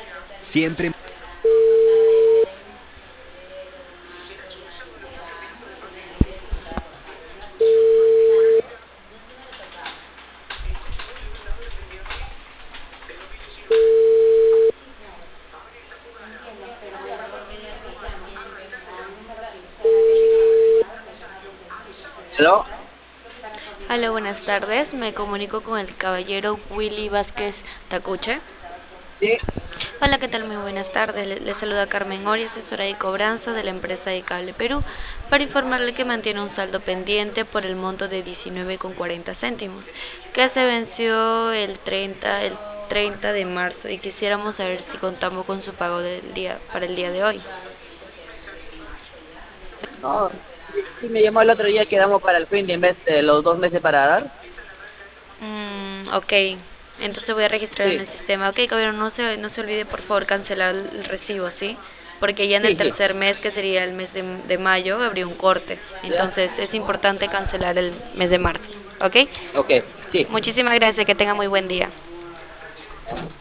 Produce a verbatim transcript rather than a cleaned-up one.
Siempre. ¿Aló? Hola, buenas tardes. Me comunico con el caballero Willy Vázquez Tacuche. Sí. Hola, ¿qué tal? Muy buenas tardes. Le, le saluda Carmen Ori, asesora de cobranza de la empresa de Cable Perú, para informarle que mantiene un saldo pendiente por el monto de diecinueve con cuarenta céntimos, que se venció el treinta, el treinta de marzo y quisiéramos saber si contamos con su pago del día, para el día de hoy. No, sí, sí me llamó el otro día, quedamos para el fin de mes, de los dos meses para dar. Mm, ok, entonces voy a registrar en Sí, el sistema. Ok, caballero, no se, no se olvide por favor cancelar el recibo, ¿sí? Porque ya en el sí, sí. tercer mes, que sería el mes de, de mayo, habría un corte. ¿Ya? Entonces es importante cancelar el mes de marzo, ¿ok? Ok, sí. Muchísimas gracias, que tenga muy buen día.